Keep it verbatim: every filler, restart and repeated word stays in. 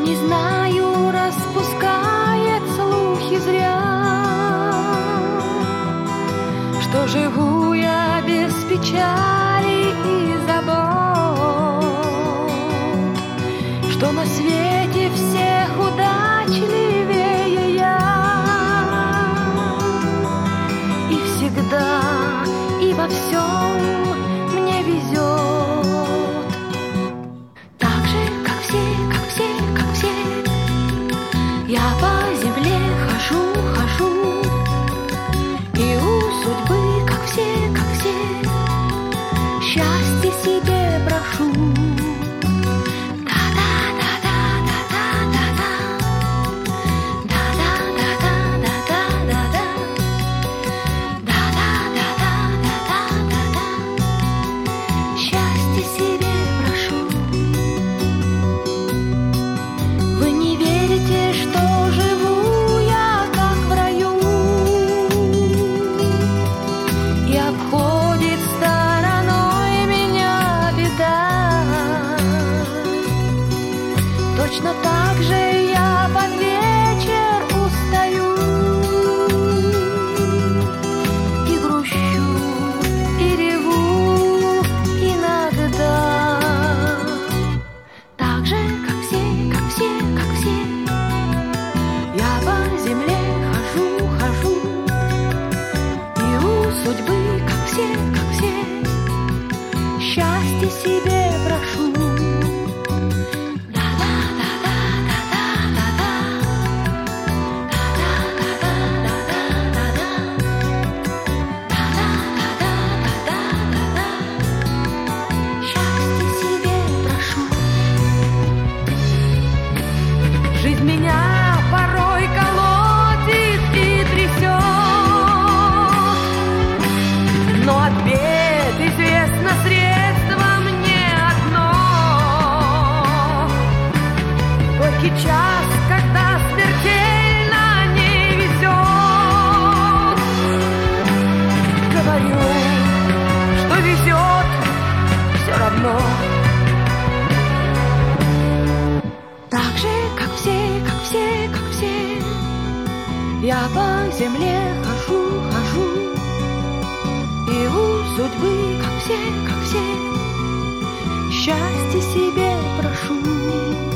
не знаю, распускает слухи зря, что живу я без печали и забот, что на свете всех удачливее я, и всегда и во всем мне везет. Так же, как все, как все, как все, я по земле хожу, хожу, и у судьбы, как все, как все, счастье себе прошу. Точно так же я под вечер устаю и грущу, и реву иногда. Так же, как все, как все, как все, я по земле хожу, хожу, и у судьбы, как все, как все, счастье себе прошу. Жизнь меня порой колотит и трясет, но от бед известно средство мне одно. Горький час, когда смертельно не везет, говорю, что везет все равно. Так же, как все, как все, как все, я по земле хожу, хожу, и у судьбы, как все, как все, счастье себе прошу.